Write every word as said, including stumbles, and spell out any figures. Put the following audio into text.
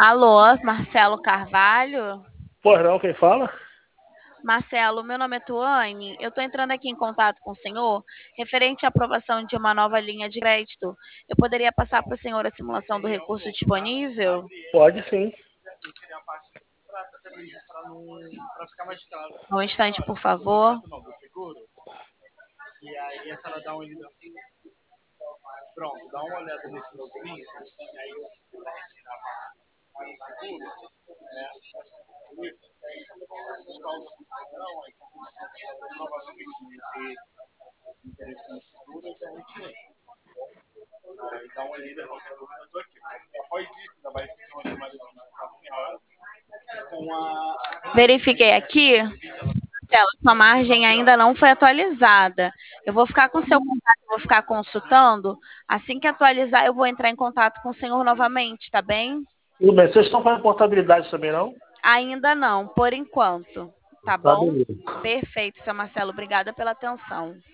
Alô, Marcelo Carvalho? Pois não, quem fala? Marcelo, meu nome é Tuane. Eu estou entrando aqui em contato com o senhor referente à aprovação de uma nova linha de crédito. Eu poderia passar para o senhor a simulação do recurso disponível? Pode sim. Um instante, por favor. Verifiquei aqui. Marcelo, sua margem ainda não foi atualizada. Eu vou ficar com seu contato, eu vou ficar consultando. Assim que atualizar, eu vou entrar em contato com o senhor novamente, tá bem? Tudo bem. Vocês estão fazendo portabilidade também, não? Ainda não, por enquanto. Tá Tá bom? beleza. Perfeito, seu Marcelo. Obrigada pela atenção.